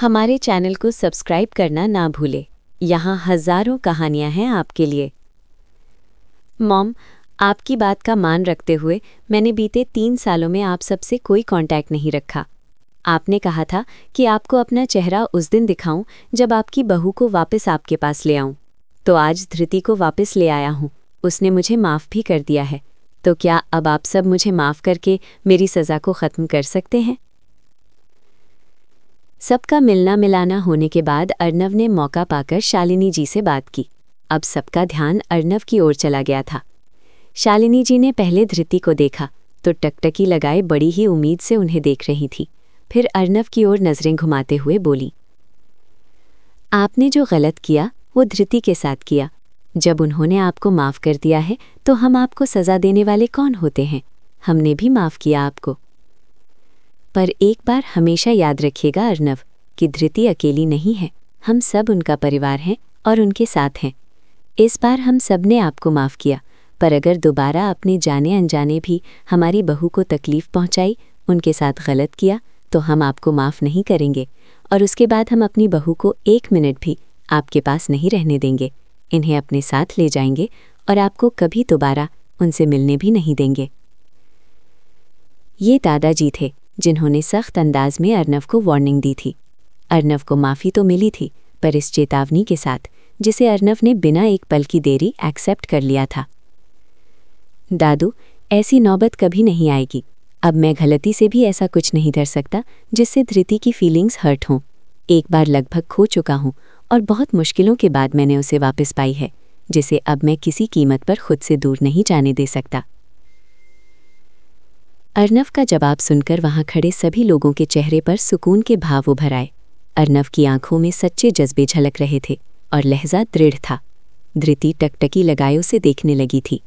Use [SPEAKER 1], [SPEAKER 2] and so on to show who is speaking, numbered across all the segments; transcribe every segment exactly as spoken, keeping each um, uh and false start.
[SPEAKER 1] हमारे चैनल को सब्सक्राइब करना ना भूलें। यहाँ हज़ारों कहानियाँ हैं आपके लिए। मॉम, आपकी बात का मान रखते हुए मैंने बीते तीन सालों में आप सबसे कोई कांटेक्ट नहीं रखा। आपने कहा था कि आपको अपना चेहरा उस दिन दिखाऊं जब आपकी बहू को वापस आपके पास ले आऊं। तो आज धृति को वापस ले आया हूं। उसने मुझे माफ़ भी कर दिया है। तो क्या अब आप सब मुझे माफ़ करके मेरी सज़ा को ख़त्म कर सकते हैं? सबका मिलना मिलाना होने के बाद अर्नव ने मौका पाकर शालिनी जी से बात की। अब सबका ध्यान अर्नव की ओर चला गया था। शालिनी जी ने पहले धृति को देखा तो टकटकी लगाए बड़ी ही उम्मीद से उन्हें देख रही थी। फिर अर्नव की ओर नज़रें घुमाते हुए बोली, आपने जो गलत किया वो धृति के साथ किया। जब उन्होंने आपको माफ़ कर दिया है तो हम आपको सज़ा देने वाले कौन होते हैं? हमने भी माफ़ किया आपको। पर एक बार हमेशा याद रखिएगा अर्नव कि धृति अकेली नहीं है। हम सब उनका परिवार हैं और उनके साथ हैं। इस बार हम सब ने आपको माफ़ किया, पर अगर दोबारा अपने जाने अनजाने भी हमारी बहू को तकलीफ़ पहुंचाई, उनके साथ गलत किया, तो हम आपको माफ़ नहीं करेंगे और उसके बाद हम अपनी बहू को एक मिनट भी आपके पास नहीं रहने देंगे। इन्हें अपने साथ ले जाएंगे और आपको कभी दोबारा उनसे मिलने भी नहीं देंगे। ये दादाजी थे जिन्होंने सख्त अंदाज में अर्नव को वार्निंग दी थी। अर्नव को माफ़ी तो मिली थी, पर इस चेतावनी के साथ जिसे अर्नव ने बिना एक पल की देरी एक्सेप्ट कर लिया था। दादू, ऐसी नौबत कभी नहीं आएगी। अब मैं गलती से भी ऐसा कुछ नहीं कर सकता जिससे धृति की फीलिंग्स हर्ट हों। एक बार लगभग खो चुका हूँ और बहुत मुश्किलों के बाद मैंने उसे वापस पाई है, जिसे अब मैं किसी कीमत पर खुद से दूर नहीं जाने दे सकता। अर्नव का जवाब सुनकर वहां खड़े सभी लोगों के चेहरे पर सुकून के भाव उभर आए। अर्नव की आंखों में सच्चे जज्बे झलक रहे थे और लहजा दृढ़ था। धृति टकटकी लगाए उसे देखने लगी थी।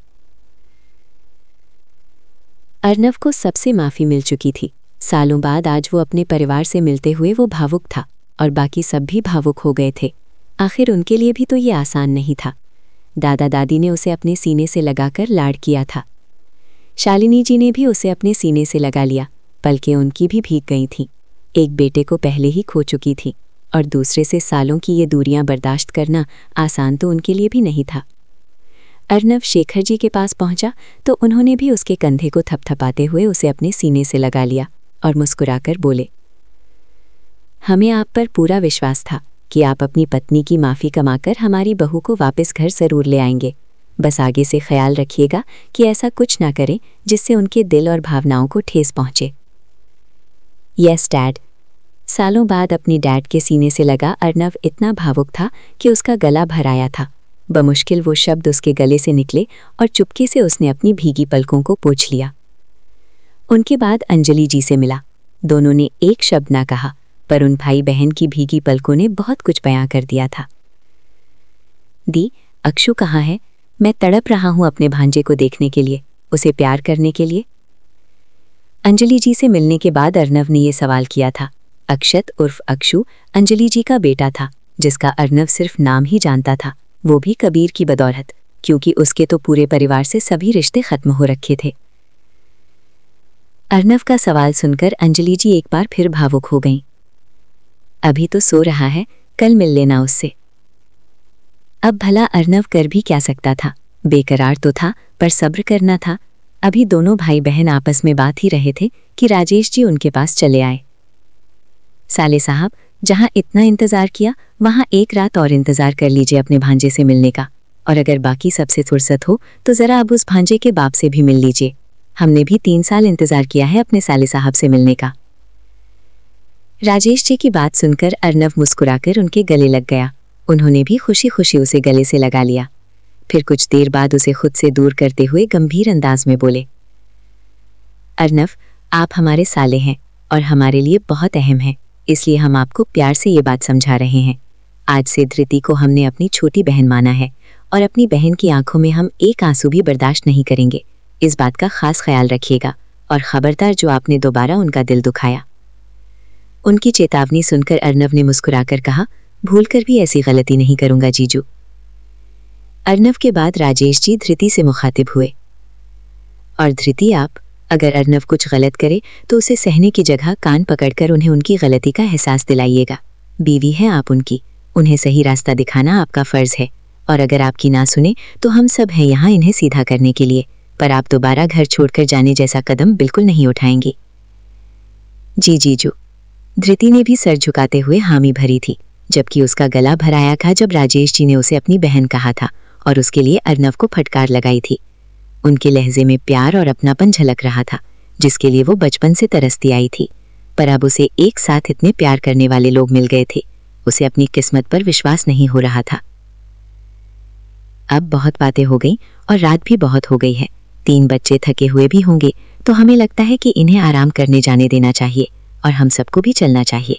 [SPEAKER 1] अर्नव को सबसे माफ़ी मिल चुकी थी। सालों बाद आज वो अपने परिवार से मिलते हुए वो भावुक था और बाकी सब भी भावुक हो गए थे। आखिर उनके लिए भी तो ये आसान नहीं था। दादा दादी ने उसे अपने सीने से लगाकर लाड किया था। शालिनी जी ने भी उसे अपने सीने से लगा लिया। पलकें उनकी भी भीग गई थीं। एक बेटे को पहले ही खो चुकी थी और दूसरे से सालों की ये दूरियां बर्दाश्त करना आसान तो उनके लिए भी नहीं था। अर्नव शेखर जी के पास पहुंचा तो उन्होंने भी उसके कंधे को थपथपाते हुए उसे अपने सीने से लगा लिया और मुस्कुराकर बोले, हमें आप पर पूरा विश्वास था कि आप अपनी पत्नी की माफ़ी कमाकर हमारी बहू को वापस घर ज़रूर ले आएंगे। बस आगे से ख्याल रखिएगा कि ऐसा कुछ ना करें जिससे उनके दिल और भावनाओं को ठेस पहुंचे। Yes dad. सालों बाद अपनी डैड के सीने से लगा अर्नव इतना भावुक था कि उसका गला भर आया था। बमुश्किल वो शब्द उसके गले से निकले और चुपके से उसने अपनी भीगी पलकों को पोंछ लिया। उनके बाद अंजलि जी से मिला। दोनों ने एक शब्द ना कहा, पर उन भाई बहन की भीगी पलकों ने बहुत कुछ बयां कर दिया था। दी, अक्षु कहाँ है? मैं तड़प रहा हूं अपने भांजे को देखने के लिए, उसे प्यार करने के लिए। अंजलि जी से मिलने के बाद अर्नव ने यह सवाल किया था। अक्षत उर्फ अक्षु अंजलि जी का बेटा था, जिसका अर्नव सिर्फ नाम ही जानता था, वो भी कबीर की बदौलत, क्योंकि उसके तो पूरे परिवार से सभी रिश्ते खत्म हो रखे थे। अर्नव का सवाल सुनकर अंजलि जी एक बार फिर भावुक हो गईं। अभी तो सो रहा है, कल मिल लेना उससे। अब भला अर्नव कर भी क्या सकता था? बेकरार तो था, पर सब्र करना था। अभी दोनों भाई बहन आपस में बात ही रहे थे कि राजेश जी उनके पास चले आए। साले साहब, जहां इतना इंतज़ार किया वहां एक रात और इंतज़ार कर लीजिए अपने भांजे से मिलने का, और अगर बाकी सबसे फुर्सत हो तो ज़रा अब उस भांजे के बाप से भी मिल लीजिए। हमने भी तीन साल इंतज़ार किया है अपने साले साहब से मिलने का। राजेश जी की बात सुनकर अर्नव मुस्कुराकर उनके गले लग गया। उन्होंने भी खुशी खुशी उसे गले से लगा लिया। फिर कुछ देर बाद उसे खुद से दूर करते हुए गंभीर अंदाज में बोले, अर्नव, आप हमारे साले हैं और हमारे लिए बहुत अहम हैं, इसलिए हम आपको प्यार से ये बात समझा रहे हैं। आज से धृति को हमने अपनी छोटी बहन माना है और अपनी बहन की आंखों में हम एक आंसू भी बर्दाश्त नहीं करेंगे। इस बात का खास ख्याल रखिएगा और खबरदार जो आपने दोबारा उनका दिल दुखाया। उनकी चेतावनी सुनकर अर्नव ने मुस्कुराकर कहा, भूलकर भी ऐसी गलती नहीं करूंगा जीजू। अर्नव के बाद राजेश जी धृति से मुखातिब हुए, और धृति आप, अगर अर्नव कुछ गलत करे तो उसे सहने की जगह कान पकड़कर उन्हें उनकी गलती का एहसास दिलाइएगा। बीवी हैं आप उनकी, उन्हें सही रास्ता दिखाना आपका फ़र्ज़ है, और अगर आपकी ना सुने तो हम सब हैं यहाँ इन्हें सीधा करने के लिए, पर आप दोबारा घर छोड़कर जाने जैसा कदम बिल्कुल नहीं उठाएंगी। जी जीजू। धृति ने भी सर झुकाते हुए हामी भरी थी, जबकि उसका गला भर आया था जब राजेश जी ने उसे अपनी बहन कहा था और उसके लिए अर्नव को फटकार लगाई थी। उनके लहजे में प्यार और अपनापन झलक रहा था, जिसके लिए वो बचपन से तरसती आई थी, पर अब उसे एक साथ इतने प्यार करने वाले लोग मिल गए थे। उसे अपनी किस्मत पर विश्वास नहीं हो रहा था। अब बहुत बातें हो गई और रात भी बहुत हो गई है। तीन बच्चे थके हुए भी होंगे, तो हमें लगता है कि इन्हें आराम करने जाने देना चाहिए और हम सबको भी चलना चाहिए।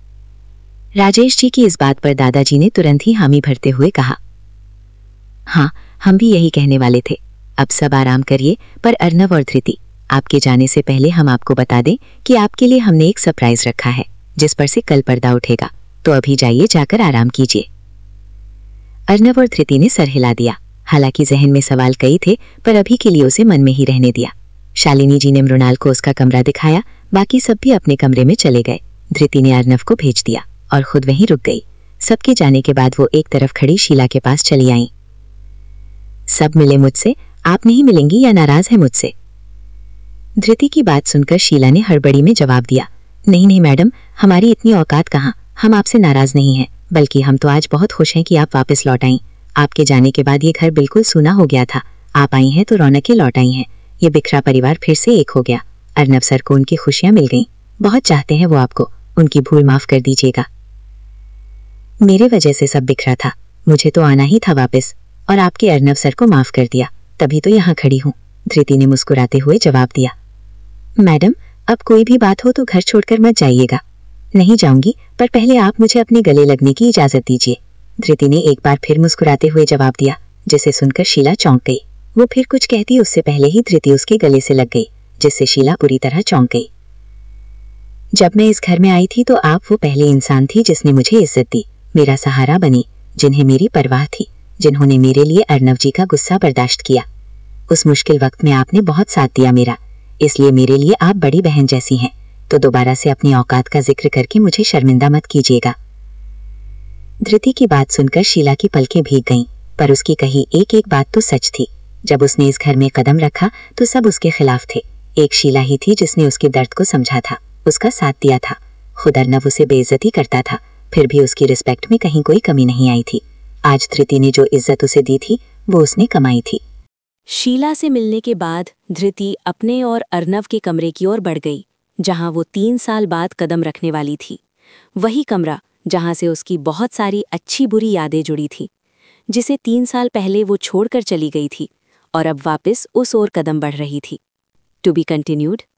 [SPEAKER 1] राजेश जी की इस बात पर दादाजी ने तुरंत ही हामी भरते हुए कहा, हाँ, हम भी यही कहने वाले थे। अब सब आराम करिए, पर अर्नव और धृति, आपके जाने से पहले हम आपको बता दें कि आपके लिए हमने एक सरप्राइज रखा है, जिस पर से कल पर्दा उठेगा, तो अभी जाइए, जाकर आराम कीजिए। अर्नव और धृति ने सर हिला दिया। हालांकि जहन में सवाल कई थे, पर अभी के लिए उसे मन में ही रहने दिया। शालिनी जी ने मृणाल को उसका कमरा दिखाया, बाकी सब भी अपने कमरे में चले गए। धृति ने अर्नव को भेज दिया और खुद वहीं रुक गई। सबके जाने के बाद वो एक तरफ खड़ी शीला के पास चली आई। सब मिले मुझसे, आप नहीं मिलेंगी या नाराज है मुझसे? धृति की बात सुनकर शीला ने हड़बड़ी में जवाब दिया, नहीं नहीं मैडम, हमारी इतनी औकात कहाँ, हम आपसे नाराज नहीं हैं, बल्कि हम तो आज बहुत खुश हैं कि आप वापस लौट आईं। आपके जाने के बाद ये घर बिल्कुल सूना हो गया था, आप आई हैं तो रौनकें लौट आई हैं। ये बिखरा परिवार फिर से एक हो गया। अर्नव सर को उनकी खुशियां मिल गईं, बहुत चाहते हैं वो आपको, उनकी भूल माफ कर दीजिएगा। मेरे वजह से सब बिखरा था, मुझे तो आना ही था वापस, और आपके अर्नव सर को माफ कर दिया, तभी तो यहाँ खड़ी हूँ। धृति ने मुस्कुराते हुए जवाब दिया। मैडम, अब कोई भी बात हो तो घर छोड़कर मत जाइएगा। नहीं जाऊंगी, पर पहले आप मुझे अपने गले लगने की इजाजत दीजिए। धृति ने एक बार फिर मुस्कुराते हुए जवाब दिया, जिसे सुनकर शीला चौंक गई। वो फिर कुछ कहती उससे पहले ही धृति उसके गले से लग गई, जिससे शीला पूरी तरह चौंक गई। जब मैं इस घर में आई थी तो आप वो पहले इंसान थी जिसने मुझे इज्जत दी, मेरा सहारा बनी, जिन्हें मेरी परवाह थी, जिन्होंने मेरे लिए अर्नव जी का गुस्सा बर्दाश्त किया। उस मुश्किल वक्त में आपने बहुत साथ दिया मेरा, इसलिए मेरे लिए आप बड़ी बहन जैसी हैं। तो दोबारा से अपनी औकात का जिक्र करके मुझे शर्मिंदा मत कीजिएगा। धृति की बात सुनकर शीला की पलकें भीग गईं, पर उसकी कही एक एक बात तो सच थी। जब उसने इस घर में कदम रखा तो सब उसके खिलाफ थे। एक शीला ही थी जिसने उसके दर्द को समझा था, उसका साथ दिया था। खुद अर्नव उसे बेइज्जती करता था, फिर भी उसकी रिस्पेक्ट में कहीं कोई कमी नहीं आई थी। आज धृति ने जो इज्जत उसे दी थी वो उसने कमाई थी।
[SPEAKER 2] शीला से मिलने के बाद धृति अपने और अर्नव के कमरे की ओर बढ़ गई, जहां वो तीन साल बाद कदम रखने वाली थी। वही कमरा जहां से उसकी बहुत सारी अच्छी बुरी यादें जुड़ी थी, जिसे तीन साल पहले वो छोड़कर चली गई थी और अब वापस उस ओर कदम बढ़ रही थी। To be continued.